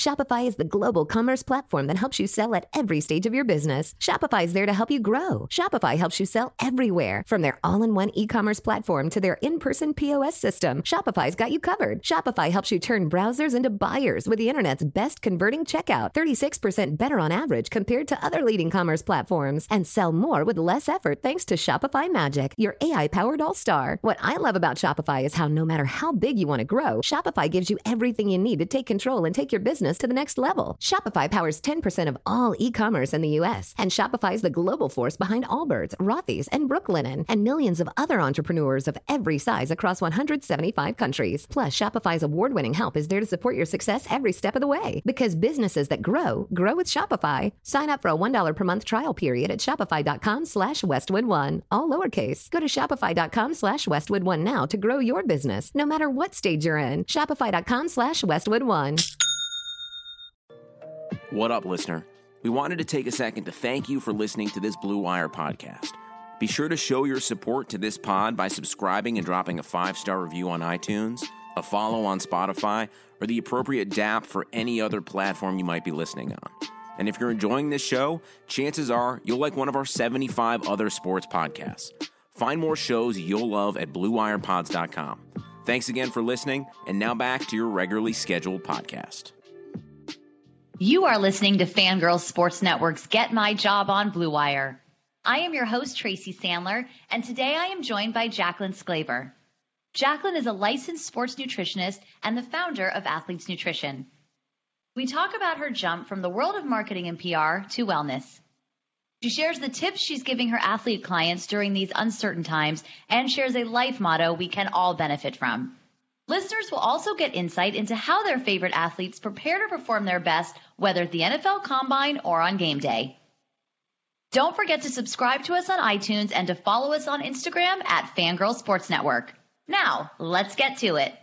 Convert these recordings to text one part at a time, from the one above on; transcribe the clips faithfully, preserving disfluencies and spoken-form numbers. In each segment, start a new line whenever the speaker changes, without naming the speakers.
Shopify is the global commerce platform that helps you sell at every stage of your business. Shopify is there to help you grow. Shopify helps you sell everywhere, from their all-in-one e-commerce platform to their in-person P O S system. Shopify's got you covered. Shopify helps you turn browsers into buyers with the internet's best converting checkout, thirty-six percent better on average compared to other leading commerce platforms, and sell more with less effort thanks to Shopify Magic, your A I-powered all-star. What I love about Shopify is how no matter how big you want to grow, Shopify gives you everything you need to take control and take your business to the next level. Shopify powers ten percent of all e-commerce in the U S, and Shopify is the global force behind Allbirds, Rothy's, and Brooklinen, and millions of other entrepreneurs of every size across one hundred seventy-five countries. Plus, Shopify's award-winning help is there to support your success every step of the way. Because businesses that grow, grow with Shopify. Sign up for a one dollar per month trial period at shopify.com slash Westwood One. All lowercase. Go to shopify.com slash Westwood One now to grow your business, no matter what stage you're in. Shopify.com slash Westwood One.
What up, listener? We wanted to take a second to thank you for listening to this Blue Wire podcast. Be sure to show your support to this pod by subscribing and dropping a five-star review on iTunes, a follow on Spotify, or the appropriate dApp for any other platform you might be listening on. And if you're enjoying this show, chances are you'll like one of our seventy-five other sports podcasts. Find more shows you'll love at blue wire pods dot com. Thanks again for listening, and now back to your regularly scheduled podcast.
You are listening to Fangirl Sports Network's Get My Job on Blue Wire. I am your host, Tracy Sandler, and today I am joined by Jacqueline Sclaver. Jacqueline is a licensed sports nutritionist and the founder of Athletes Nutrition. We talk about her jump from the world of marketing and P R to wellness. She shares the tips she's giving her athlete clients during these uncertain times and shares a life motto we can all benefit from. Listeners will also get insight into how their favorite athletes prepare to perform their best, whether at the N F L Combine or on game day. Don't forget to subscribe to us on iTunes and to follow us on Instagram at Fangirl Sports Network. Now, let's get to it.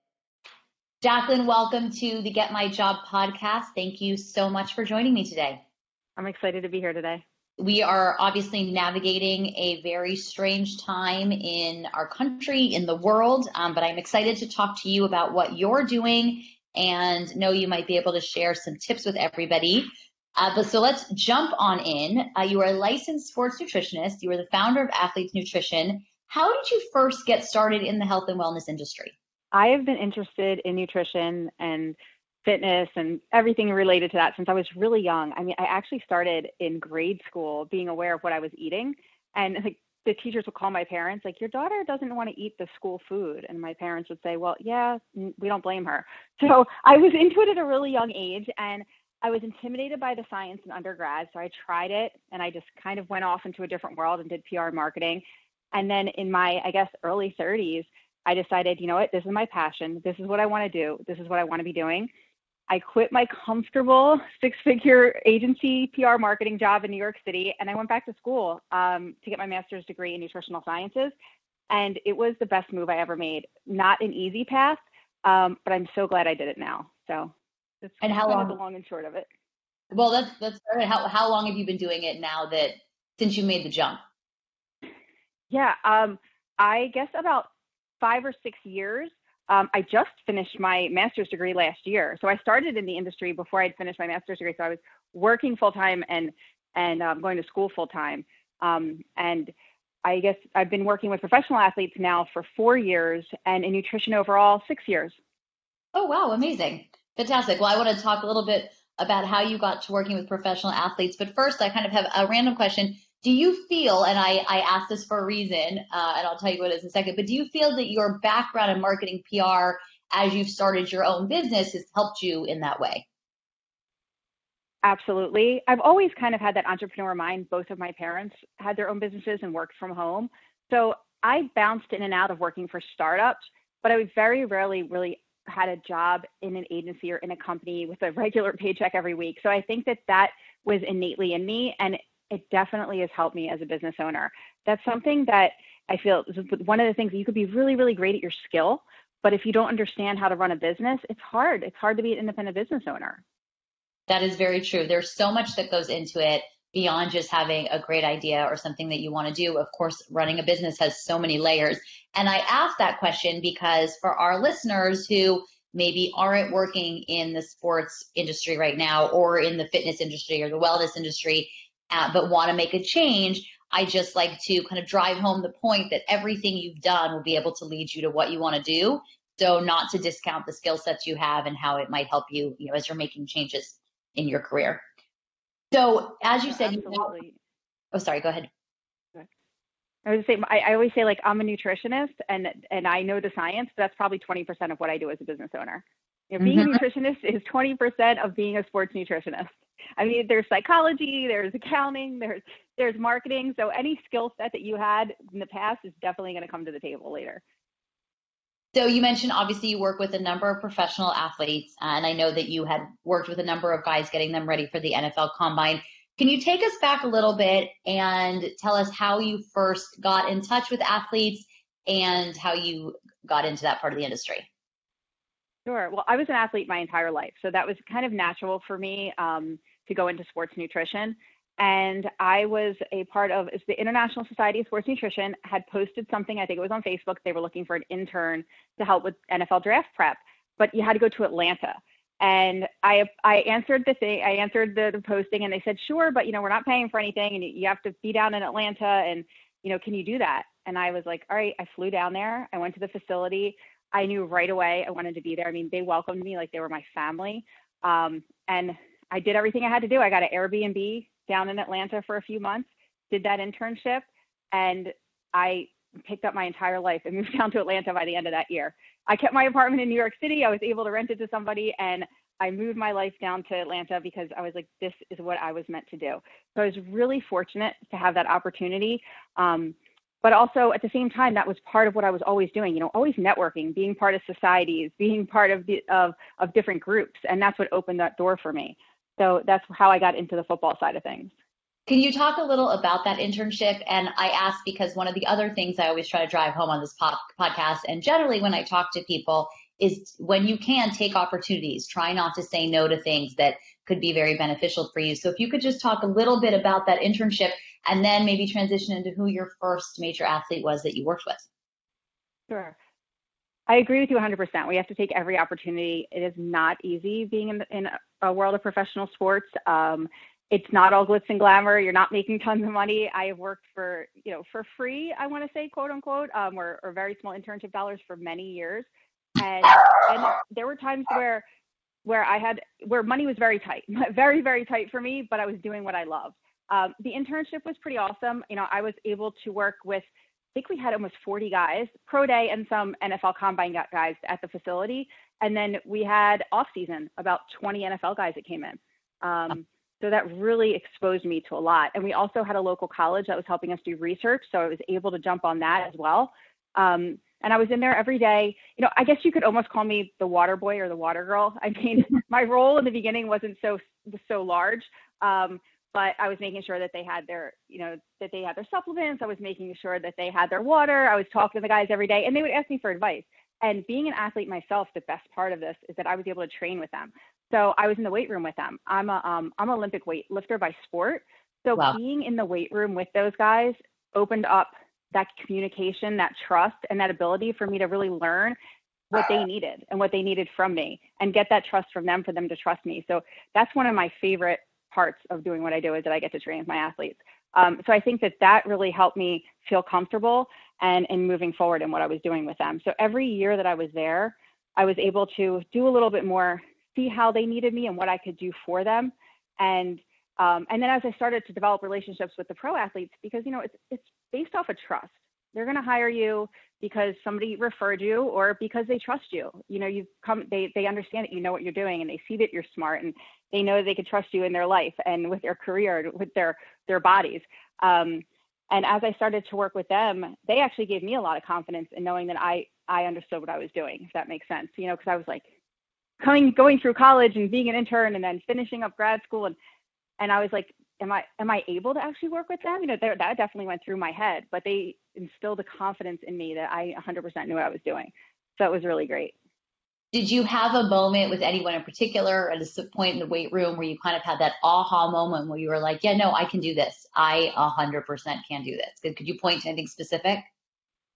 Jacqueline, welcome to the Get My Job podcast. Thank you so much for joining me today.
I'm excited to be here today.
We are obviously navigating a very strange time in our country, in the world, um, but I'm excited to talk to you about what you're doing and know you might be able to share some tips with everybody. Uh, but so let's jump on in. Uh, you are a licensed sports nutritionist. You are the founder of Athletes Nutrition. How did you first get started in the health and wellness industry?
I have been interested in nutrition and fitness and everything related to that since I was really young. I mean, I actually started in grade school being aware of what I was eating. And like the teachers would call my parents, like, your daughter doesn't want to eat the school food. And my parents would say, well, yeah, we don't blame her. So I was into it at a really young age, and I was intimidated by the science in undergrad. So I tried it, and I just kind of went off into a different world and did P R and marketing. And then in my, I guess, early thirties, I decided, you know what, this is my passion. This is what I want to do. This is what I want to be doing. I quit my comfortable six-figure agency P R marketing job in New York City, and I went back to school um, to get my master's degree in nutritional sciences. And it was the best move I ever made. Not an easy path, um, but I'm so glad I did it now. So that's
and how long?
The long and short of it.
Well, that's that's how how long have you been doing it now that since you made the jump?
Yeah, um, I guess about five or six years. Um, I just finished my master's degree last year. So I started in the industry before I'd finished my master's degree. So I was working full time and, and um, going to school full time. Um, and I guess I've been working with professional athletes now for four years and in nutrition overall, six years.
Oh, wow. Amazing. Fantastic. Well, I want to talk a little bit about how you got to working with professional athletes. But first, I kind of have a random question. Do you feel, and I, I asked this for a reason, uh, and I'll tell you what it is in a second, but do you feel that your background in marketing P R as you've started your own business has helped you in that way?
Absolutely. I've always kind of had that entrepreneur mind. Both of my parents had their own businesses and worked from home. So I bounced in and out of working for startups, but I very rarely really had a job in an agency or in a company with a regular paycheck every week. So I think that that was innately in me, and it definitely has helped me as a business owner. That's something that I feel is one of the things that you could be really, really great at your skill, but if you don't understand how to run a business, it's hard. It's hard to be an independent business owner.
That is very true. There's so much that goes into it beyond just having a great idea or something that you want to do. Of course, running a business has so many layers. And I asked that question because for our listeners who maybe aren't working in the sports industry right now or in the fitness industry or the wellness industry, uh, but want to make a change, I just like to kind of drive home the point that everything you've done will be able to lead you to what you want to do. So not to discount the skill sets you have and how it might help you, you know, as you're making changes in your career. So as you
Yeah,
said,
absolutely.
you know, oh, sorry, go ahead.
I would say, I, I always say, like, I'm a nutritionist and, and I know the science, but that's probably twenty percent of what I do as a business owner. You know, being mm-hmm. a nutritionist is twenty percent of being a sports nutritionist. I mean, there's psychology, there's accounting, there's, there's marketing. So any skill set that you had in the past is definitely going to come to the table later.
So you mentioned, obviously, you work with a number of professional athletes, and I know that you had worked with a number of guys getting them ready for the N F L Combine. Can you take us back a little bit and tell us how you first got in touch with athletes and how you got into that part of the industry?
Sure. Well, I was an athlete my entire life, so that was kind of natural for me um, to go into sports nutrition. And I was a part of the International Society of Sports Nutrition had posted something, I think it was on Facebook. They were looking for an intern to help with N F L draft prep, but you had to go to Atlanta. And I I answered the thing, I answered the, the posting, and they said, sure, but, you know, we're not paying for anything, and you have to be down in Atlanta, and, you know, can you do that? And I was like, all right. I flew down there. I went to the facility. I knew right away I wanted to be there. I mean, they welcomed me like they were my family. Um, and I did everything I had to do. I got an Airbnb down in Atlanta for a few months, did that internship, and I picked up my entire life and moved down to Atlanta by the end of that year. I kept my apartment in New York City. I was able to rent it to somebody, and I moved my life down to Atlanta because I was like, this is what I was meant to do. So I was really fortunate to have that opportunity. Um, but also at the same time, that was part of what I was always doing, you know, always networking, being part of societies, being part of the, of, of different groups. And that's what opened that door for me. So that's how I got into the football side of things.
Can you talk a little about that internship? And I ask because one of the other things I always try to drive home on this pop- podcast, and generally when I talk to people, is when you can take opportunities, try not to say no to things that could be very beneficial for you. So if you could just talk a little bit about that internship and then maybe transition into who your first major athlete was that you worked with.
Sure. I agree with you one hundred percent. We have to take every opportunity. It is not easy being in, in a world of professional sports. Um, it's not all glitz and glamour. You're not making tons of money. I have worked for, you know, for free, I want to say, quote unquote, um, or, or very small internship dollars for many years. And, and there were times where, where I had, where money was very tight, very, very tight for me, but I was doing what I loved. Um, the internship was pretty awesome. You know, I was able to work with, I think we had almost forty guys, pro day and some N F L Combine guys at the facility. And then we had off season, about twenty N F L guys that came in. Um, so that really exposed me to a lot. And we also had a local college that was helping us do research. So I was able to jump on that as well. Um, and I was in there every day. You know, I guess you could almost call me the water boy or the water girl. I mean, my role in the beginning wasn't so, so large. Um, But I was making sure that they had their, you know, that they had their supplements. I was making sure that they had their water. I was talking to the guys every day, and they would ask me for advice. And being an athlete myself, the best part of this is that I was able to train with them. So I was in the weight room with them. I'm a, um, I'm an Olympic weight lifter by sport. So wow. Being in the weight room with those guys opened up that communication, that trust, and that ability for me to really learn what they needed and what they needed from me, and get that trust from them for them to trust me. So that's one of my favorite parts of doing what I do, is that I get to train with my athletes. Um, so I think that that really helped me feel comfortable and in moving forward in what I was doing with them. So every year that I was there, I was able to do a little bit more, see how they needed me and what I could do for them. And um, and then as I started to develop relationships with the pro athletes, because, you know, it's it's based off of trust. They're going to hire you because somebody referred you or because they trust you. You know, you've come, they, they understand that you know what you're doing, and they see that you're smart, and they know that they can trust you in their life and with their career, with their, their bodies. Um, and as I started to work with them, they actually gave me a lot of confidence in knowing that I, I understood what I was doing, if that makes sense. You know, because I was like coming, going through college and being an intern and then finishing up grad school. And, and I was like, am I, am I able to actually work with them? You know, that definitely went through my head, but they instilled the confidence in me that I one hundred percent knew what I was doing. So it was really great.
Did you have a moment with anyone in particular at a point in the weight room where you kind of had that aha moment where you were like, yeah, no, I can do this. I one hundred percent can do this. Could, could you point to anything specific?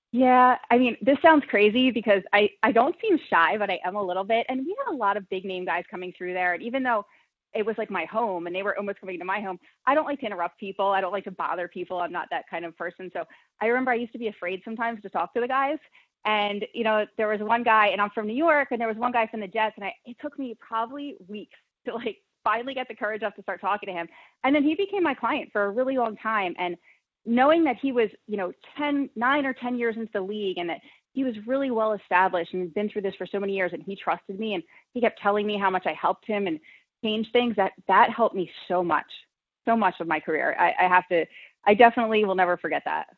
Yeah, I mean, this sounds crazy because I, I don't seem shy, but I am a little bit. And we had a lot of big name guys coming through there. And even though it was like my home and they were almost coming to my home, I don't like to interrupt people. I don't like to bother people. I'm not that kind of person. So I remember I used to be afraid sometimes to talk to the guys. And, you know, there was one guy, and I'm from New York, and there was one guy from the Jets, and I, it took me probably weeks to like finally get the courage up to start talking to him. And then he became my client for a really long time. And knowing that he was, you know, ten, nine or ten years into the league, and that he was really well established and had been through this for so many years, and he trusted me, and he kept telling me how much I helped him and changed things, that that helped me so much, so much of my career. I, I have to, I definitely will never forget that.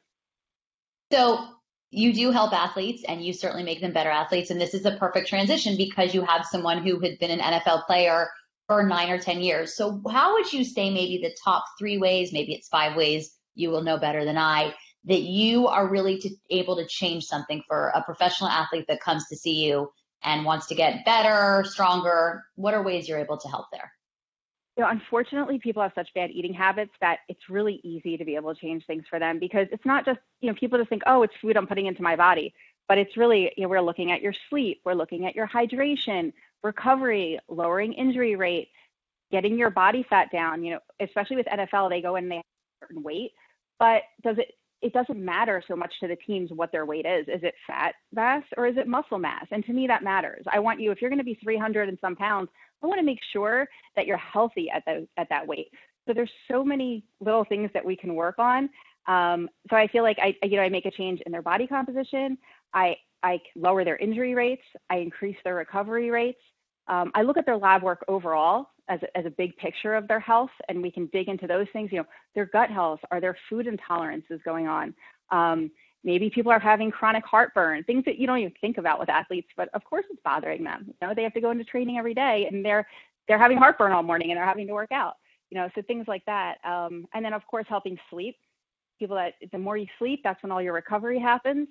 So you do help athletes, and you certainly make them better athletes. And this is a perfect transition because you have someone who had been an N F L player for nine or ten years. So how would you say maybe the top three ways, maybe it's five ways, you will know better than I, that you are really to, able to change something for a professional athlete that comes to see you and wants to get better, stronger? What are ways you're able to help there?
You know, unfortunately, people have such bad eating habits that it's really easy to be able to change things for them, because it's not just, you know, people just think, oh, it's food I'm putting into my body, but it's really, you know, we're looking at your sleep, we're looking at your hydration, recovery, lowering injury rate, getting your body fat down. You know, especially with N F L, they go in and they have a certain weight, but does it, it doesn't matter so much to the teams what their weight is. Is it fat mass or is it muscle mass? And to me, that matters. I want you, if you're going to be three hundred and some pounds, I want to make sure that you're healthy at the, at that weight. So there's so many little things that we can work on. Um, so I feel like I, you know, I make a change in their body composition. I, I lower their injury rates. I increase their recovery rates. Um, I look at their lab work overall as a, as a big picture of their health, and we can dig into those things. You know, their gut health, are there food intolerances going on? Um, maybe people are having chronic heartburn, things that you don't even think about with athletes, but of course it's bothering them. You know, they have to go into training every day, and they're they're having heartburn all morning, and they're having to work out. You know, so things like that. Um, and then of course helping sleep. People that the more you sleep, that's when all your recovery happens.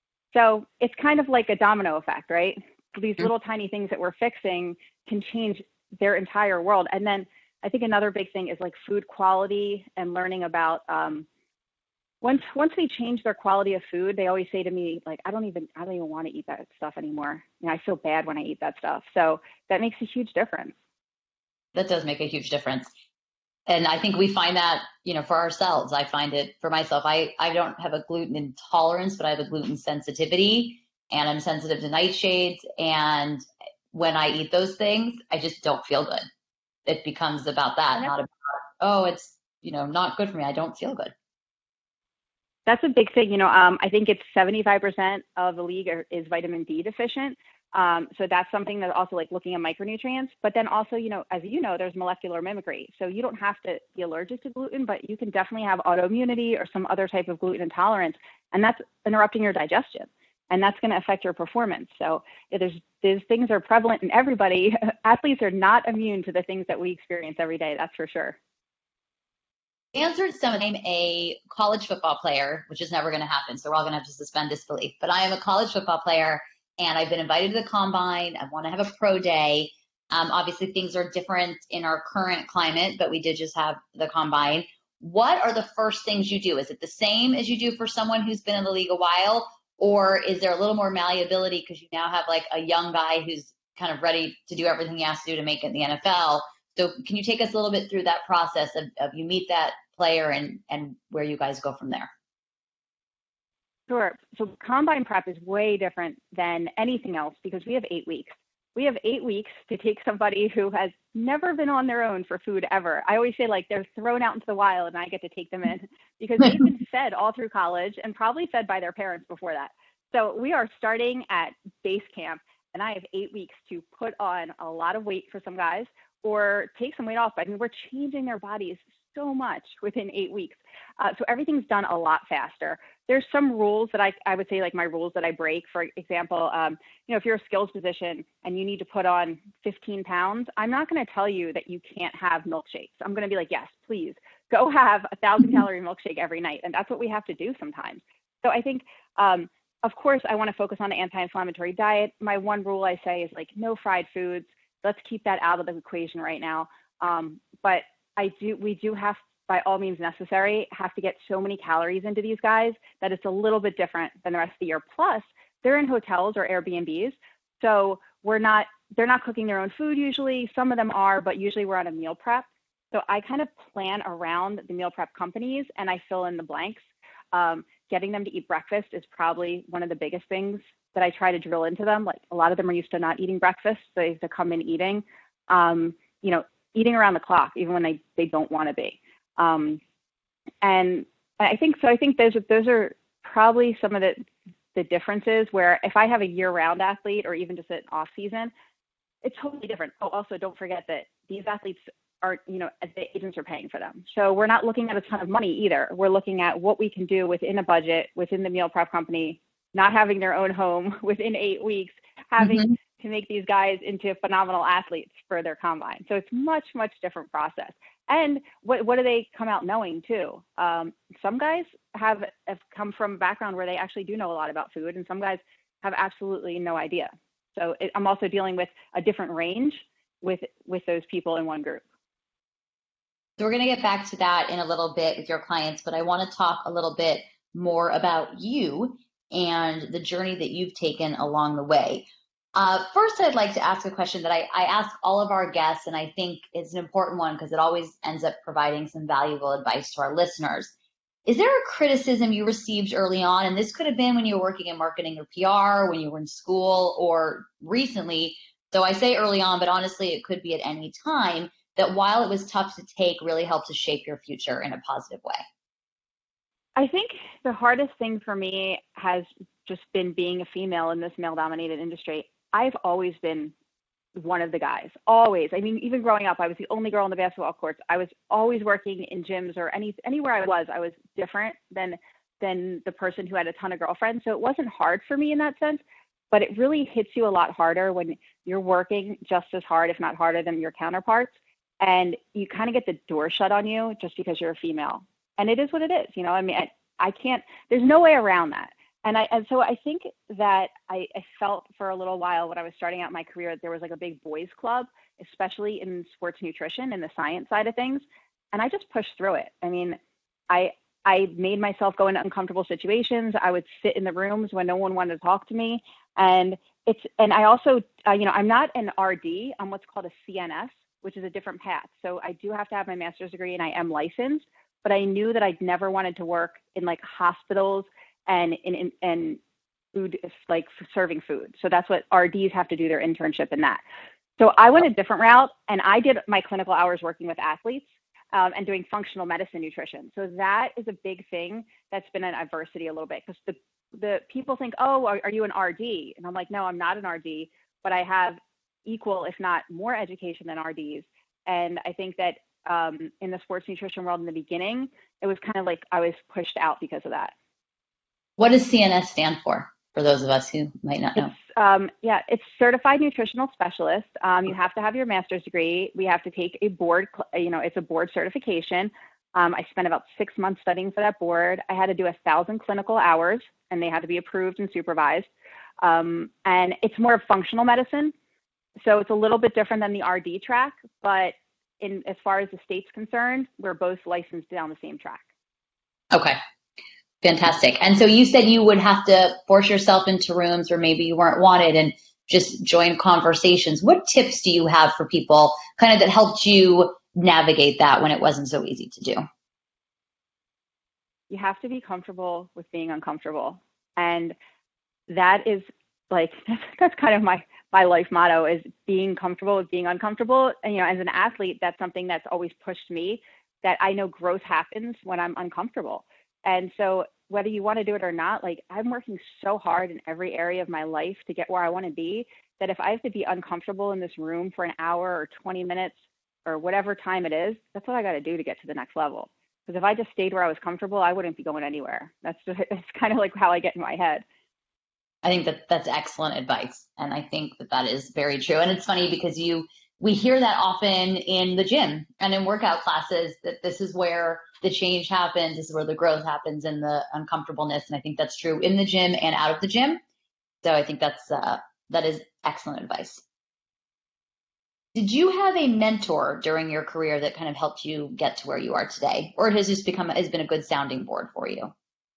So it's kind of like a domino effect, right? These little tiny things that we're fixing can change their entire world. And then I think another big thing is like food quality and learning about, um, once, once they change their quality of food, they always say to me, like, I don't even, I don't even want to eat that stuff anymore. You know, I feel bad when I eat that stuff. So that makes a huge difference.
That does make a huge difference. And I think we find that, you know, for ourselves. I find it for myself. I, I don't have a gluten intolerance, but I have a gluten sensitivity, and I'm sensitive to nightshades. And when I eat those things, I just don't feel good. It becomes about that, not about, oh, it's, you know, not good for me. I don't feel good.
That's a big thing. You know, um, I think it's seventy-five percent of the league are, is vitamin D deficient. Um, so that's something that also like looking at micronutrients, but then also, you know, as you know, there's molecular mimicry. So you don't have to be allergic to gluten, but you can definitely have autoimmunity or some other type of gluten intolerance, and that's interrupting your digestion, and that's going to affect your performance. So yeah, there's, these things are prevalent in everybody. Athletes are not immune to the things that we experience every day. That's for sure.
Answered some. I'm a college football player, which is never going to happen. So we're all going to have to suspend disbelief, but I am a college football player, and I've been invited to the combine. I want to have a pro day. Um, obviously, things are different in our current climate, but we did just have the combine. What are the first things you do? Is it the same as you do for someone who's been in the league a while, or is there a little more malleability because you now have like a young guy who's kind of ready to do everything he has to do to make it in the N F L? So can you take us a little bit through that process of, of you meet that player and, and where you guys go from there?
Sure. So combine prep is way different than anything else because we have eight weeks. We have eight weeks to take somebody who has never been on their own for food ever. I always say like they're thrown out into the wild and I get to take them in because they've been fed all through college and probably fed by their parents before that. So we are starting at base camp, and I have eight weeks to put on a lot of weight for some guys or take some weight off. I mean, we're changing their bodies so much within eight weeks. Uh, so everything's done a lot faster. There's some rules that I, I would say like my rules that I break. For example, um, you know, if you're a skills position and you need to put on fifteen pounds, I'm not going to tell you that you can't have milkshakes. I'm going to be like, yes, please go have a thousand calorie milkshake every night. And that's what we have to do sometimes. So I think, um, of course, I want to focus on the anti-inflammatory diet. My one rule I say is like no fried foods. Let's keep that out of the equation right now. Um, but I do, we do have by all means necessary, have to get so many calories into these guys that it's a little bit different than the rest of the year. Plus, they're in hotels or Airbnbs, so we're not, they're not cooking their own food usually. Some of them are, but usually we're on a meal prep. So I kind of plan around the meal prep companies and I fill in the blanks. Um, getting them to eat breakfast is probably one of the biggest things that I try to drill into them. Like a lot of them are used to not eating breakfast, so they have to come in eating, um, you know, eating around the clock, even when they, they don't want to be. Um, and I think, so I think those, those are probably some of the, the differences where if I have a year-round athlete or even just an off season, it's totally different. Oh, also don't forget that these athletes are, you know, the agents are paying for them. So we're not looking at a ton of money either. We're looking at what we can do within a budget, within the meal prep company, not having their own home within eight weeks, having mm-hmm. to make these guys into phenomenal athletes for their combine. So it's much, much different process. And what what do they come out knowing too? Um, some guys have, have come from a background where they actually do know a lot about food, and some guys have absolutely no idea. So it, I'm also dealing with a different range with with those people in one group.
So we're going to get back to that in a little bit with your clients, but I want to talk a little bit more about you and the journey that you've taken along the way. Uh, first, I'd like to ask a question that I, I ask all of our guests, and I think it's an important one because it always ends up providing some valuable advice to our listeners. Is there a criticism you received early on? And this could have been when you were working in marketing or P R, when you were in school, or recently. So I say early on, but honestly, it could be at any time, that while it was tough to take, really helped to shape your future in a positive way.
I think the hardest thing for me has just been being a female in this male-dominated industry. I've always been one of the guys, always. I mean, even growing up, I was the only girl on the basketball courts. I was always working in gyms or any anywhere I was, I was different than than the person who had a ton of girlfriends. So it wasn't hard for me in that sense, but it really hits you a lot harder when you're working just as hard, if not harder, than your counterparts. And you kind of get the door shut on you just because you're a female. And it is what it is. You know, I mean, I, I can't, there's no way around that. And I, and so I think that I, I felt for a little while when I was starting out my career, there was like a big boys club, especially in sports nutrition and the science side of things. And I just pushed through it. I mean, I, I made myself go into uncomfortable situations. I would sit in the rooms when no one wanted to talk to me. And it's, and I also, uh, you know, I'm not an R D. I'm what's called a C N S, which is a different path. So I do have to have my master's degree and I am licensed, but I knew that I'd never wanted to work in like hospitals and in, in, and food, like serving food. So that's what R Ds have to do, their internship in that. So I went a different route, and I did my clinical hours working with athletes um, and doing functional medicine nutrition. So that is a big thing that's been an adversity a little bit, because the, the people think, oh, are, are you an R D? And I'm like, no, I'm not an R D, but I have equal, if not more education than R Ds. And I think that um, in the sports nutrition world in the beginning, it was kind of like I was pushed out because of that.
What does C N S stand for, for those of us who might not know?
It's, um, yeah, it's Certified Nutritional Specialist. Um, you have to have your master's degree. We have to take a board, you know, it's a board certification. Um, I spent about six months studying for that board. I had to do a thousand clinical hours, and they had to be approved and supervised. Um, and it's more of functional medicine. So it's a little bit different than the R D track, but in as far as the state's concerned, we're both licensed down the same track.
Okay. Fantastic. And so you said you would have to force yourself into rooms where maybe you weren't wanted and just join conversations. What tips do you have for people kind of that helped you navigate that when it wasn't so easy to do?
You have to be comfortable with being uncomfortable. And that is like, that's, that's kind of my, my life motto, is being comfortable with being uncomfortable. And, you know, as an athlete, that's something that's always pushed me, that I know growth happens when I'm uncomfortable. And so whether you want to do it or not, like I'm working so hard in every area of my life to get where I want to be, that if I have to be uncomfortable in this room for an hour or twenty minutes or whatever time it is, that's what I got to do to get to the next level. Because if I just stayed where I was comfortable, I wouldn't be going anywhere. That's just, it's kind of like how I get in my head.
I think that that's excellent advice. And I think that that is very true. And it's funny because you, we hear that often in the gym and in workout classes, that this is where the change happens, this is where the growth happens, and the uncomfortableness. And I think that's true in the gym and out of the gym. So I think that's, uh, that is excellent advice. Did you have a mentor during your career that kind of helped you get to where you are today? Or has this become, has been a good sounding board for you?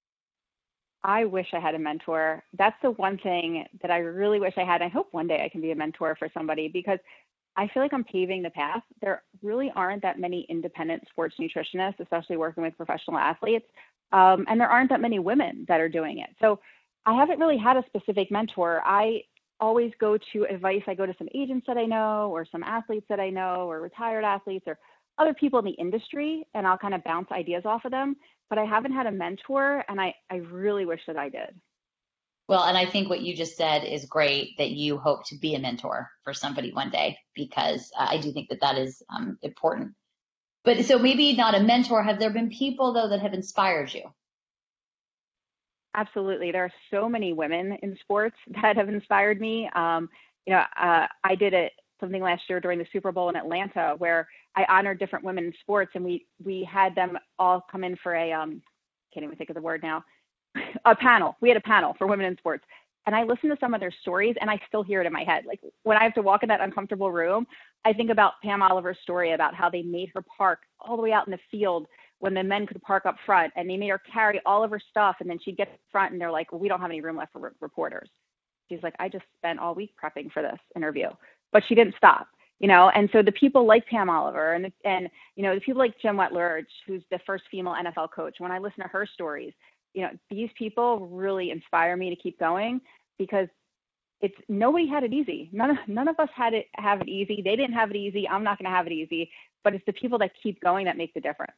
I wish I had a mentor. That's the one thing that I really wish I had. I hope one day I can be a mentor for somebody because I feel like I'm paving the path. There really aren't that many independent sports nutritionists, especially working with professional athletes. Um, and there aren't that many women that are doing it. So I haven't really had a specific mentor. I always go to advice. I go to some agents that I know or some athletes that I know or retired athletes or other people in the industry, and I'll kind of bounce ideas off of them. But I haven't had a mentor, and I, I really wish that I did.
Well, and I think what you just said is great, that you hope to be a mentor for somebody one day, because uh, I do think that that is um, important. But so maybe not a mentor. Have there been people, though, that have inspired you?
Absolutely. There are so many women in sports that have inspired me. Um, you know, uh, I did it something last year during the Super Bowl in Atlanta where I honored different women in sports, and we we had them all come in for a um, can't even think of the word now. a panel. We had a panel for women in sports. And I listened to some of their stories and I still hear it in my head. Like when I have to walk in that uncomfortable room, I think about Pam Oliver's story about how they made her park all the way out in the field when the men could park up front, and they made her carry all of her stuff. And then she'd get to the front and they're like, well, we don't have any room left for re- reporters. She's like, I just spent all week prepping for this interview, but she didn't stop, you know? And so the people like Pam Oliver and, and, you know, the people like Jen Wetler, who's the first female N F L coach, when I listen to her stories, you know, these people really inspire me to keep going because it's nobody had it easy. None of, none of us had it, have it easy. They didn't have it easy. I'm not going to have it easy, but it's the people that keep going that make the difference.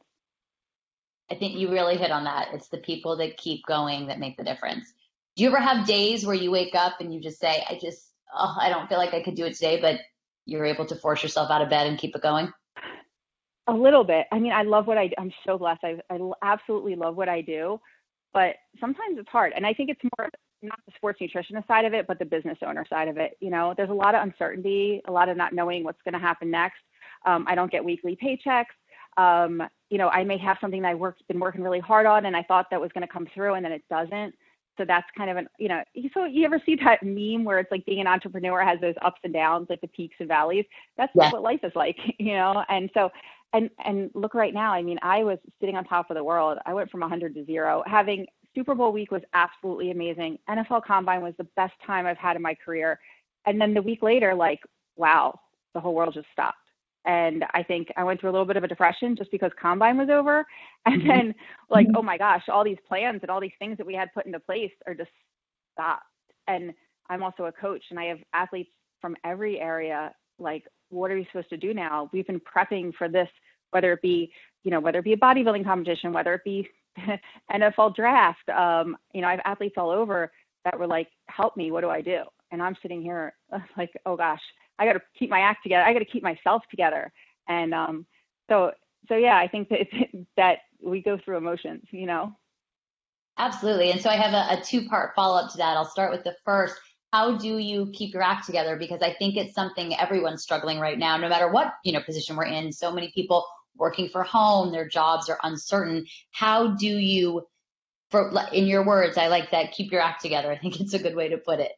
I think you really hit on that. It's the people that keep going that make the difference. Do you ever have days where you wake up and you just say, I just, oh, I don't feel like I could do it today, but you're able to force yourself out of bed and keep it going?
A little bit. I mean, I love what I do. I'm so blessed. I, I absolutely love what I do. But sometimes it's hard. And I think it's more not the sports nutritionist side of it, but the business owner side of it. You know, there's a lot of uncertainty, a lot of not knowing what's going to happen next. Um, I don't get weekly paychecks. Um, you know, I may have something that I worked, been working really hard on and I thought that was going to come through and then it doesn't. So that's kind of an, you know, so you ever see that meme where it's like being an entrepreneur has those ups and downs, like the peaks and valleys? That's yeah. what life is like, you know? And so, and, and look right now, I mean, I was sitting on top of the world. I went from one hundred to zero. Having Super Bowl week was absolutely amazing. N F L Combine was the best time I've had in my career. And then the week later, like, wow, the whole world just stopped. And I think I went through a little bit of a depression just because Combine was over. And then like, oh my gosh, all these plans and all these things that we had put into place are just stopped. And I'm also a coach and I have athletes from every area. Like, what are we supposed to do now? We've been prepping for this, whether it be, you know, whether it be a bodybuilding competition, whether it be N F L draft. Um, you know, I have athletes all over that were like, help me, what do I do? And I'm sitting here like, oh gosh, I got to keep my act together. I got to keep myself together. And um, so, so yeah, I think that it's, that we go through emotions, you know?
Absolutely. And so I have a, a two-part follow-up to that. I'll start with the first. How do you keep your act together? Because I think it's something everyone's struggling right now, no matter what, you know, position we're in. So many people working for home, their jobs are uncertain. How do you, for in your words, I like that, keep your act together. I think it's a good way to put it.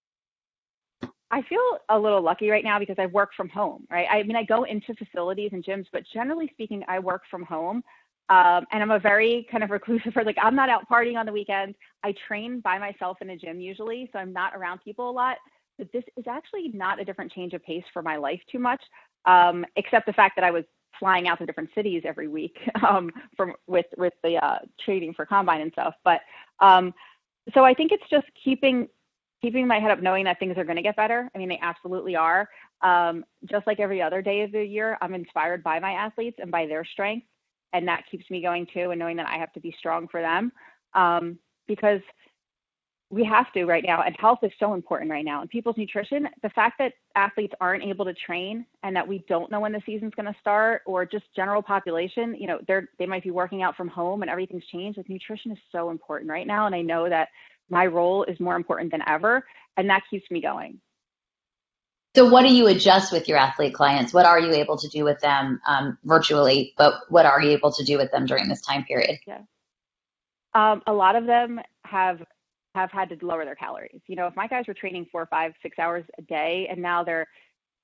I feel a little lucky right now because I work from home, right? I mean, I go into facilities and gyms, but generally speaking, I work from home. Um, and I'm a very kind of reclusive person. Like, I'm not out partying on the weekends. I train by myself in a gym usually, so I'm not around people a lot. But this is actually not a different change of pace for my life too much, um, except the fact that I was flying out to different cities every week um, from with with the uh, training for Combine and stuff. But um, so I think it's just keeping keeping my head up, knowing that things are going to get better. I mean, they absolutely are. Um, just like every other day of the year, I'm inspired by my athletes and by their strengths. And that keeps me going too, and knowing that I have to be strong for them um, because we have to right now. And health is so important right now. And people's nutrition, the fact that athletes aren't able to train and that we don't know when the season's going to start, or just general population, you know, they're, they might be working out from home and everything's changed. Like, nutrition is so important right now. And I know that my role is more important than ever, and that keeps me going.
So what do you adjust with your athlete clients? What are you able to do with them um, virtually, but what are you able to do with them during this time period?
Yeah. Um, a lot of them have have had to lower their calories. You know, if my guys were training four, five, six hours a day, and now they're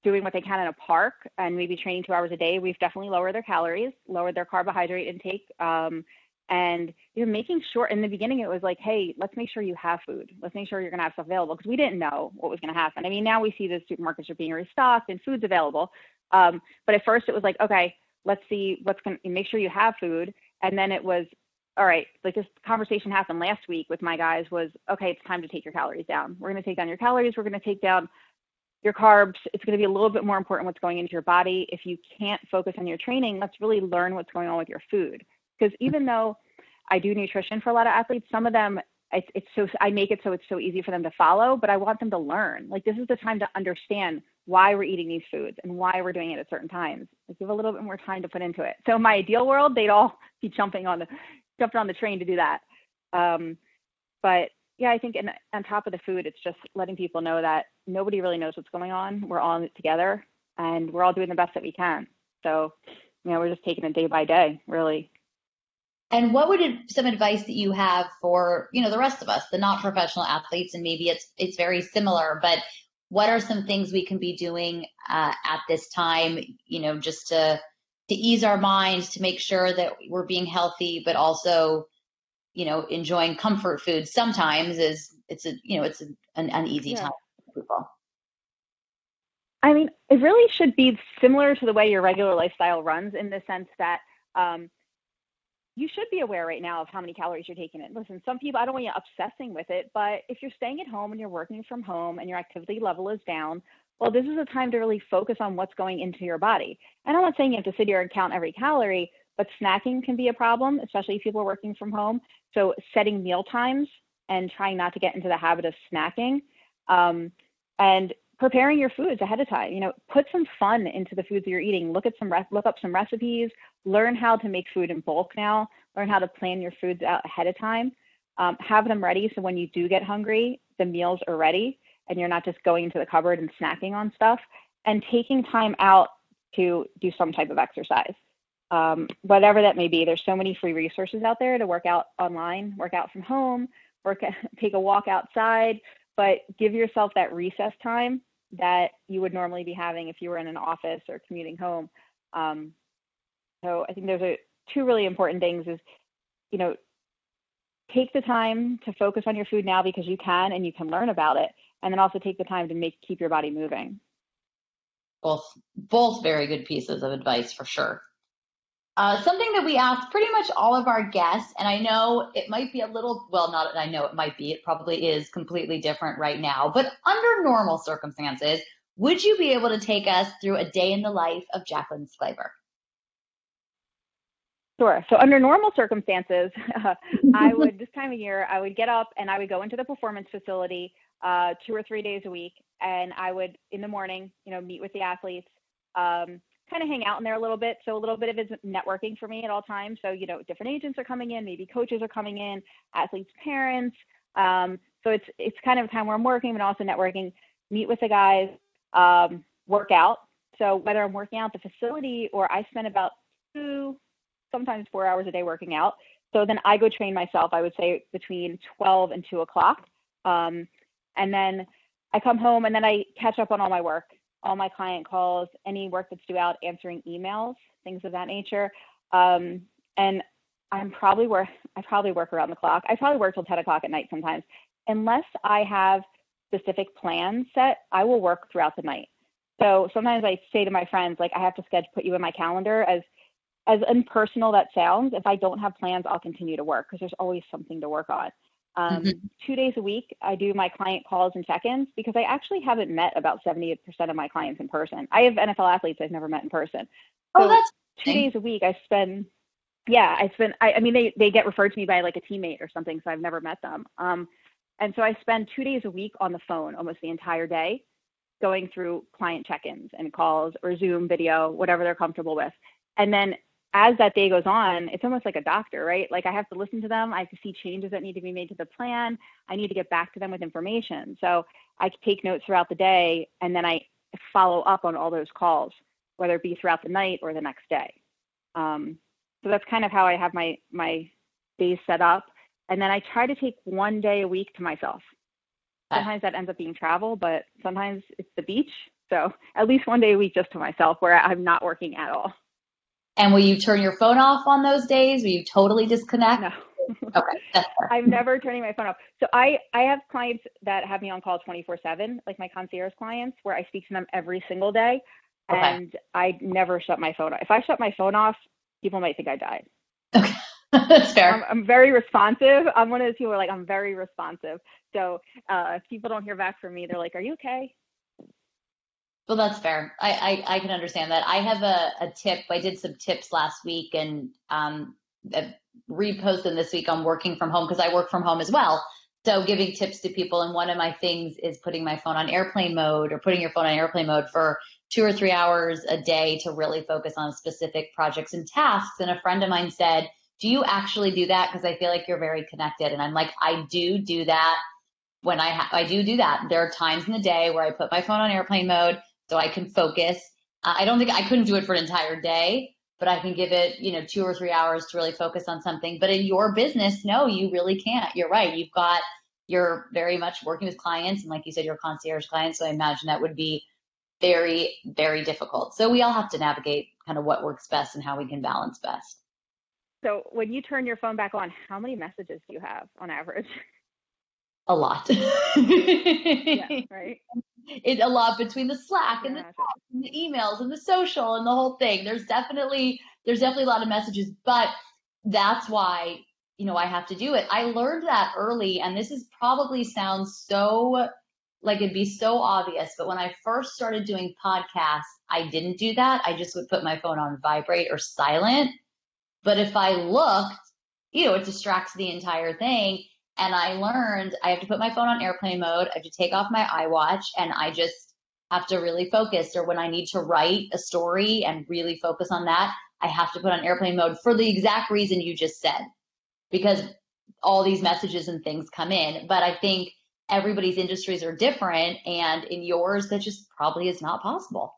doing what they can in a park and maybe training two hours a day, we've definitely lowered their calories, lowered their carbohydrate intake. Um, and you know, making sure in the beginning, it was like, hey, let's make sure you have food. Let's make sure you're going to have stuff available, because we didn't know what was going to happen. I mean, now we see the supermarkets are being restocked and food's available. Um, but at first it was like, okay, let's see what's going to make sure you have food. And then it was, all right, like this conversation happened last week with my guys was, okay, it's time to take your calories down. We're going to take down your calories. We're going to take down your carbs. It's going to be a little bit more important what's going into your body. If you can't focus on your training, let's really learn what's going on with your food. Because even though I do nutrition for a lot of athletes, some of them, it's, it's so, I make it so it's so easy for them to follow, but I want them to learn. Like, this is the time to understand why we're eating these foods and why we're doing it at certain times. Like, give a little bit more time to put into it. So in my ideal world, they'd all be jumping on the, jumping on the train to do that. Um, but yeah, I think in, on top of the food, it's just letting people know that nobody really knows what's going on. We're all in it together, and we're all doing the best that we can. So, you know, we're just taking it day by day, really.
And what would it, some advice that you have for, you know, the rest of us, the not professional athletes, and maybe it's it's very similar, but what are some things we can be doing uh, at this time, you know, just to to ease our minds, to make sure that we're being healthy, but also, you know, enjoying comfort food sometimes is, it's a, you know, it's an uneasy
yeah.
time for people.
I mean, it really should be similar to the way your regular lifestyle runs, in the sense that um, you should be aware right now of how many calories you're taking in. Listen, some people, I don't want you obsessing with it, but if you're staying at home and you're working from home and your activity level is down, well, this is a time to really focus on what's going into your body. And I'm not saying you have to sit here and count every calorie, but snacking can be a problem, especially if people are working from home. So setting meal times and trying not to get into the habit of snacking, um, and preparing your foods ahead of time. You know, put some fun into the foods that you're eating. Look at some, re- look up some recipes. Learn how to make food in bulk now. Learn how to plan your foods out ahead of time. Um, have them ready so when you do get hungry, the meals are ready, and you're not just going into the cupboard and snacking on stuff. And taking time out to do some type of exercise. Um, whatever that may be. There's so many free resources out there to work out online, work out from home, work, take a walk outside, but give yourself that recess time that you would normally be having if you were in an office or commuting home. Um, so I think those are two really important things is, you know, take the time to focus on your food now because you can and you can learn about it. And then also take the time to make, keep your body moving.
Both, both very good pieces of advice for sure. Uh, something that we ask pretty much all of our guests, and I know it might be a little, well, not, I know it might be, it probably is completely different right now, but under normal circumstances, would you be able to take us through a day in the life of Jacqueline Sclaver?
Sure. So under normal circumstances, uh, I would, this time of year, I would get up and I would go into the performance facility uh, two or three days a week. And I would, in the morning, you know, meet with the athletes, um, kind of hang out in there a little bit. So a little bit of it's networking for me at all times. So, you know, different agents are coming in, maybe coaches are coming in, athletes' parents. Um, so it's, it's kind of a time where I'm working, but also networking, meet with the guys, um, work out. So whether I'm working out at the facility or I spend about two, sometimes four hours a day working out. So then I go train myself, I would say between twelve and two o'clock. Um, and then I come home and then I catch up on all my work, all my client calls, any work that's due out, answering emails, things of that nature. Um, and I'm probably work, I probably work around the clock. I probably work till ten o'clock at night sometimes. Unless I have specific plans set, I will work throughout the night. So sometimes I say to my friends, like, I have to schedule, put you in my calendar. As as impersonal that sounds, if I don't have plans, I'll continue to work because there's always something to work on. Um, mm-hmm. Two days a week, I do my client calls and check-ins because I actually haven't met about seventy percent of my clients in person. I have N F L athletes I've never met in person. So
oh, that's
two days a week. I spend, yeah, I spend, I, I mean, they, they get referred to me by like a teammate or something, so I've never met them. Um, and so I spend two days a week on the phone almost the entire day going through client check-ins and calls or Zoom video, whatever they're comfortable with. And then as that day goes on, it's almost like a doctor, right? Like I have to listen to them. I have to see changes that need to be made to the plan. I need to get back to them with information. So I take notes throughout the day and then I follow up on all those calls, whether it be throughout the night or the next day. Um, so that's kind of how I have my, my days set up. And then I try to take one day a week to myself. Sometimes that ends up being travel, but sometimes it's the beach. So at least one day a week just to myself where I'm not working at all.
And will you turn your phone off on those days? Will you totally disconnect?
No.
Okay. That's fair.
I'm never turning my phone off. So I, I have clients that have me on call twenty-four seven, like my concierge clients, where I speak to them every single day.
Okay.
And I never shut my phone off. If I shut my phone off, people might think I died.
Okay. That's fair.
I'm, I'm very responsive. I'm one of those people who are like, I'm very responsive. So uh, if people don't hear back from me, they're like, are you okay?
Well, that's fair. I, I, I can understand that. I have a, a tip. I did some tips last week and um, I reposted this week on working from home because I work from home as well. So giving tips to people. And one of my things is putting my phone on airplane mode or putting your phone on airplane mode for two or three hours a day to really focus on specific projects and tasks. And a friend of mine said, do you actually do that? Because I feel like you're very connected. And I'm like, I do do that when I, ha- I do do that. There are times in the day where I put my phone on airplane mode so I can focus. Uh, I don't think I couldn't do it for an entire day, but I can give it, you know, two or three hours to really focus on something. But in your business, no, you really can't. You're right. You've got, you're very much working with clients. And like you said, you're a concierge client. So I imagine that would be very, very difficult. So we all have to navigate kind of what works best and how we can balance best.
So when you turn your phone back on, how many messages do you have on average?
A lot.
Yeah, right.
It's a lot between the Slack and the,
Yeah,
text and the emails and the social and the whole thing. There's definitely, there's definitely a lot of messages, but that's why, you know, I have to do it. I learned that early, and this is probably sounds so like it'd be so obvious, but when I first started doing podcasts, I didn't do that. I just would put my phone on vibrate or silent. But if I looked, you know, it distracts the entire thing. And I learned I have to put my phone on airplane mode. I have to take off my iWatch and I just have to really focus. Or when I need to write a story and really focus on that, I have to put on airplane mode for the exact reason you just said, because all these messages and things come in. But I think everybody's industries are different. And in yours, that just probably is not possible.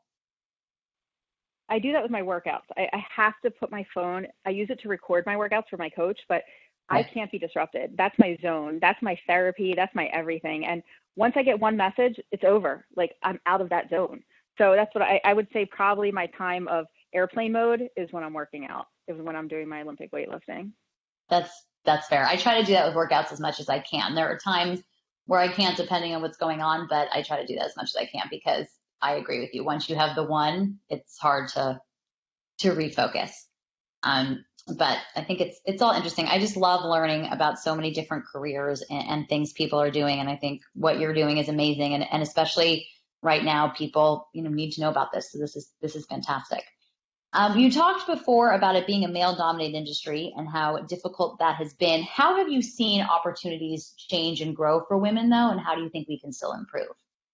I do that with my workouts. I, I have to put my phone, I use it to record my workouts for my coach, but I can't be disrupted. That's my zone. That's my therapy. That's my everything. And once I get one message, it's over. Like I'm out of that zone. So that's what I, I would say probably my time of airplane mode is when I'm working out, is when I'm doing my Olympic weightlifting.
That's, that's fair. I try to do that with workouts as much as I can. There are times where I can't depending on what's going on, but I try to do that as much as I can because I agree with you. Once you have the one, it's hard to, to refocus. Um, But I think it's it's all interesting. I just love learning about so many different careers and, and things people are doing. And I think what you're doing is amazing. And, and especially right now, people, you know, need to know about this. So this is this is fantastic. Um, you talked before about it being a male-dominated industry and how difficult that has been. How have you seen opportunities change and grow for women, though? And how do you think we can still improve?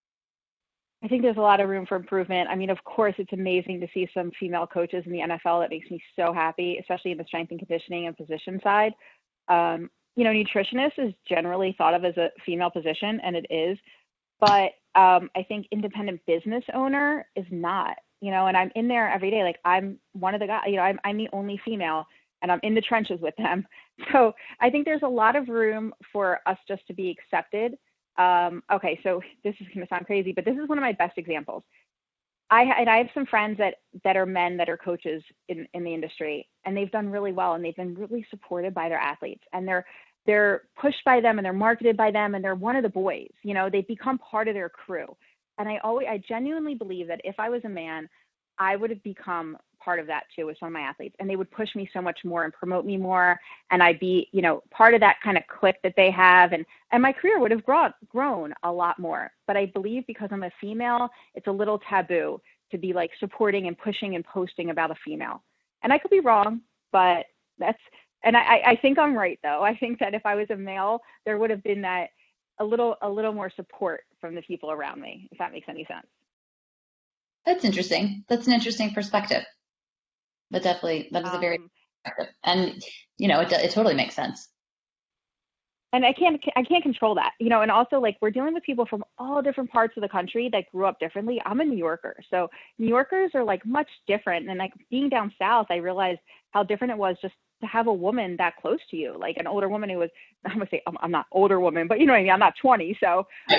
I think there's a lot of room for improvement. I mean, of course, it's amazing to see some female coaches in the N F L. That makes me so happy, especially in the strength and conditioning and position side. Um, you know, nutritionist is generally thought of as a female position, and it is. But um, I think independent business owner is not, you know, and I'm in there every day. Like I'm one of the guys, you know, I'm, I'm the only female and I'm in the trenches with them. So I think there's a lot of room for us just to be accepted. Um, okay, so this is going to sound crazy, but this is one of my best examples. I and I have some friends that that are men that are coaches in, in the industry, and they've done really well, and they've been really supported by their athletes, and they're they're pushed by them, and they're marketed by them, and they're one of the boys. You know, they've become part of their crew. And I always I genuinely believe that if I was a man, I would have become part of that too with some of my athletes, and they would push me so much more and promote me more, and I'd be, you know, part of that kind of clique that they have, and and my career would have grown grown a lot more. But I believe because I'm a female, it's a little taboo to be like supporting and pushing and posting about a female. And I could be wrong, but that's and I I think I'm right though. I think that if I was a male, there would have been that a little a little more support from the people around me, if that makes any sense.
That's interesting. That's an interesting perspective. But definitely, that is a very, um, and you know, it it totally makes sense.
And I can't I can't control that, you know. And also, like, we're dealing with people from all different parts of the country that grew up differently. I'm a New Yorker, so New Yorkers are like much different. And like being down south, I realized how different it was just to have a woman that close to you, like an older woman who was, I'm gonna say I'm, I'm not older woman, but you know what I mean. I'm not twenty, so um,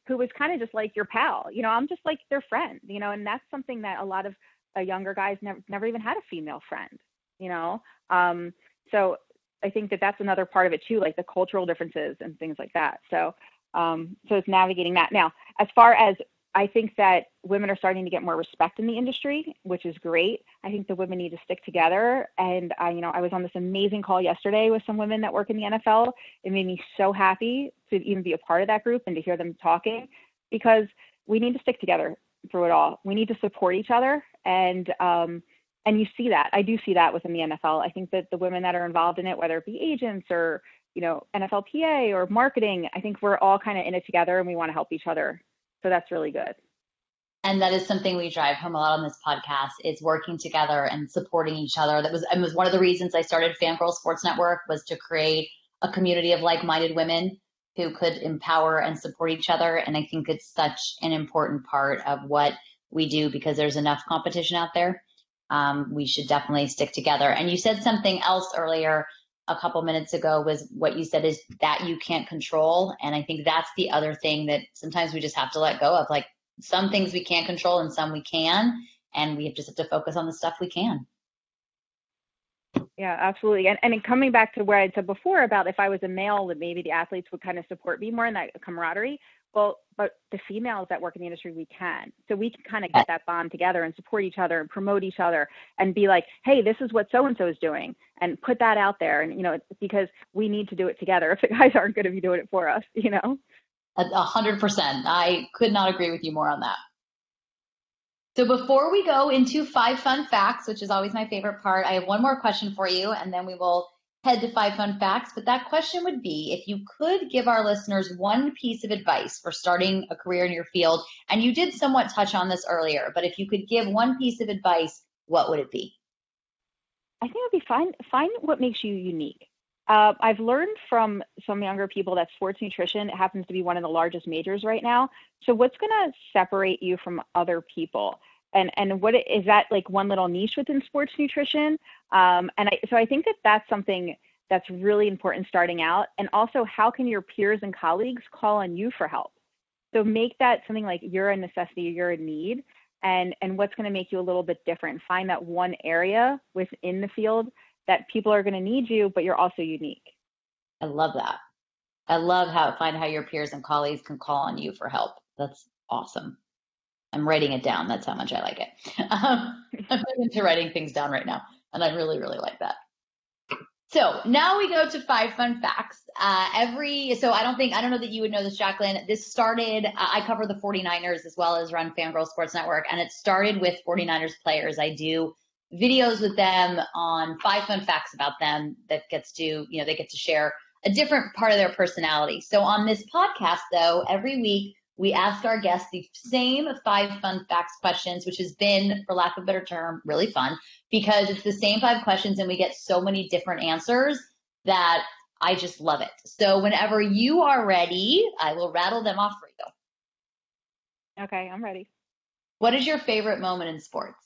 who was kind of just like your pal. You know, I'm just like their friend, you know, and that's something that a lot of uh, younger guys never, never even had a female friend, you know? Um, so I think that that's another part of it too, like the cultural differences and things like that. So, um, so it's navigating that. Now, as far as I think that women are starting to get more respect in the industry, which is great. I think the women need to stick together. And I, you know, I was on this amazing call yesterday with some women that work in the N F L. It made me so happy to even be a part of that group and to hear them talking, because we need to stick together through it all. We need to support each other. And, um, and you see that. I do see that within the N F L. I think that the women that are involved in it, whether it be agents or, you know, N F L P A or marketing, I think we're all kind of in it together and we want to help each other. So that's really good.
And that is something we drive home a lot on this podcast, is working together and supporting each other. That was, it was one of the reasons I started Fangirl Sports Network, was to create a community of like-minded women who could empower and support each other. And I think it's such an important part of what we do, because there's enough competition out there. Um, we should definitely stick together. And you said something else earlier a couple minutes ago, was what you said is that you can't control. And I think that's the other thing that sometimes we just have to let go of. Like, some things we can't control and some we can, and we just have to focus on the stuff we can.
Yeah, absolutely. And and coming back to where I said before about if I was a male, that maybe the athletes would kind of support me more in that camaraderie. Well, but the females that work in the industry, we can. So we can kind of get that bond together and support each other and promote each other and be like, hey, this is what so-and-so is doing, and put that out there. And, you know, because we need to do it together if the guys aren't going to be doing it for us, you know?
A hundred percent. I could not agree with you more on that. So before we go into five fun facts, which is always my favorite part, I have one more question for you, and then we will head to five fun facts. But that question would be, if you could give our listeners one piece of advice for starting a career in your field, and you did somewhat touch on this earlier, but if you could give one piece of advice, what would it be?
I think it would be find, find what makes you unique. Uh, I've learned from some younger people that sports nutrition happens to be one of the largest majors right now. So what's going to separate you from other people? And and what is that, like one little niche within sports nutrition? Um, and I, so I think that that's something that's really important starting out. And also, how can your peers and colleagues call on you for help? So make that something like you're a necessity, you're a need, and, and what's going to make you a little bit different. Find that one area within the field that people are going to need you, but you're also unique.
I love that. I love how find how your peers and colleagues can call on you for help. That's awesome. I'm writing it down. That's how much I like it. Um, I'm into writing things down right now, and I really, really like that. So now we go to five fun facts. Uh, every so I don't think I don't know that you would know this, Jacqueline. This started. Uh, I cover the forty-niners as well as run Fangirl Sports Network, and it started with forty-niners players. I do videos with them on five fun facts about them that gets to, you know, they get to share a different part of their personality. So on this podcast, though, every week we ask our guests the same five fun facts questions, which has been, for lack of a better term, really fun, because it's the same five questions and we get so many different answers that I just love it. So whenever you are ready, I will rattle them off for you.
Okay, I'm ready.
What is your favorite moment in sports?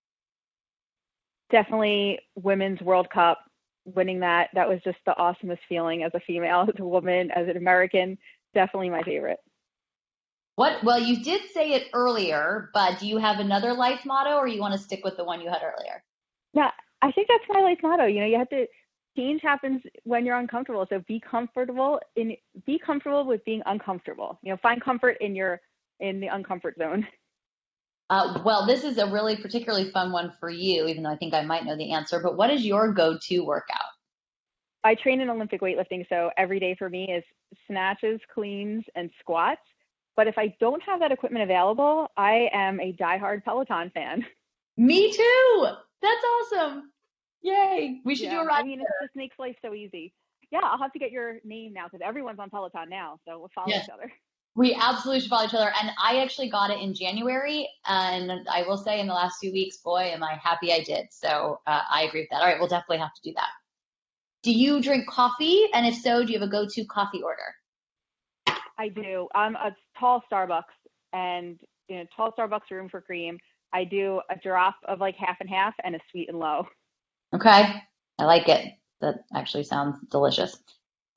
Definitely Women's World Cup, winning that. That was just the awesomest feeling as a female, as a woman, as an American. Definitely my favorite.
What? Well, you did say it earlier, but do you have another life motto, or you want to stick with the one you had earlier?
Yeah, I think that's my life motto. You know, you have to, change happens when you're uncomfortable. So be comfortable in, be comfortable with being uncomfortable. You know, find comfort in your, in the uncomfort zone.
Uh, well, this is a really particularly fun one for you, even though I think I might know the answer, but what is your go-to workout?
I train in Olympic weightlifting, so every day for me is snatches, cleans, and squats. But if I don't have that equipment available, I am a diehard Peloton fan.
Me too. That's awesome. Yay. We should
yeah,
do a ride.
I mean, it just makes life so easy. Yeah, I'll have to get your name now because everyone's on Peloton now, so we'll follow
yes.
each other.
We absolutely should follow each other. And I actually got it in January. And I will say in the last few weeks, boy, am I happy I did. So uh, I agree with that. All right, we'll definitely have to do that. Do you drink coffee? And if so, do you have a go-to coffee order?
I do. I'm a tall Starbucks and, you know, tall Starbucks room for cream. I do a drop of like half and half and a sweet and low.
Okay. I like it. That actually sounds delicious.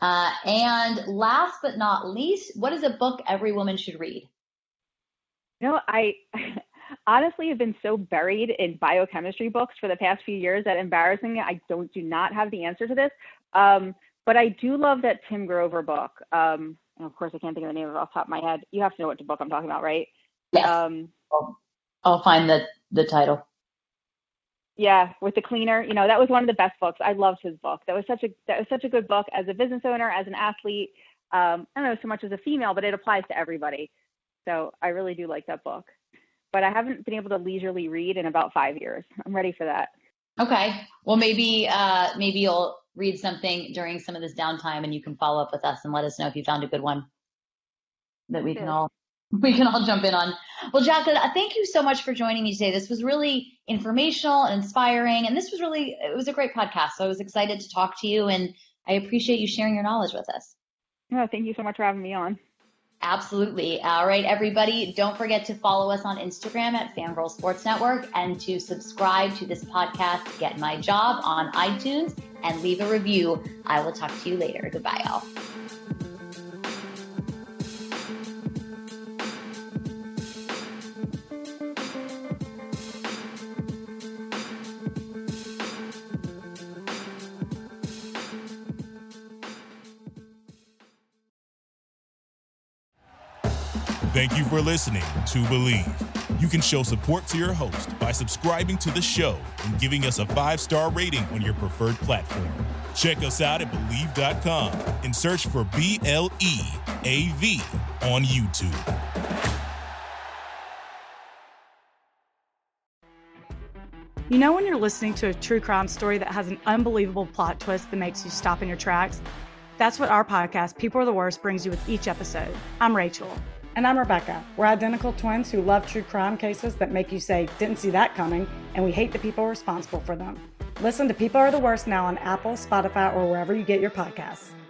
Uh, and last but not least, what is a book every woman should read?
You know, I honestly have been so buried in biochemistry books for the past few years that embarrassingly, I don't do not have the answer to this. Um, but I do love that Tim Grover book. Um, and of course, I can't think of the name of it off the top of my head. You have to know what book I'm talking about, right?
Yes.
Um,
I'll, I'll find the, the title.
Yeah, with the cleaner. You know, that was one of the best books. I loved his book. That was such a that was such a good book as a business owner, as an athlete. Um, I don't know so much as a female, but it applies to everybody. So I really do like that book. But I haven't been able to leisurely read in about five years. I'm ready for that.
Okay. Well, maybe uh, maybe you'll read something during some of this downtime, and you can follow up with us and let us know if you found a good one that we can all we can all jump in on. Well, Jacqueline, thank you so much for joining me today. This was really informational and inspiring, and this was really it was a great podcast. So I was excited to talk to you, and I appreciate you sharing your knowledge with us.
Oh, thank you so much for having me on.
Absolutely. All right, everybody, don't forget to follow us on Instagram at Fangirl Sports Network and to subscribe to this podcast, Get My Job, on iTunes, and leave a review. I will talk to you later. Goodbye, y'all.
Thank you for listening to Believe. You can show support to your host by subscribing to the show and giving us a five-star rating on your preferred platform. Check us out at Believe dot com and search for B L E A V on YouTube.
You know when you're listening to a true crime story that has an unbelievable plot twist that makes you stop in your tracks? That's what our podcast, People Are the Worst, brings you with each episode. I'm Rachel.
And I'm Rebecca. We're identical twins who love true crime cases that make you say, didn't see that coming, and we hate the people responsible for them. Listen to People Are the Worst now on Apple, Spotify, or wherever you get your podcasts.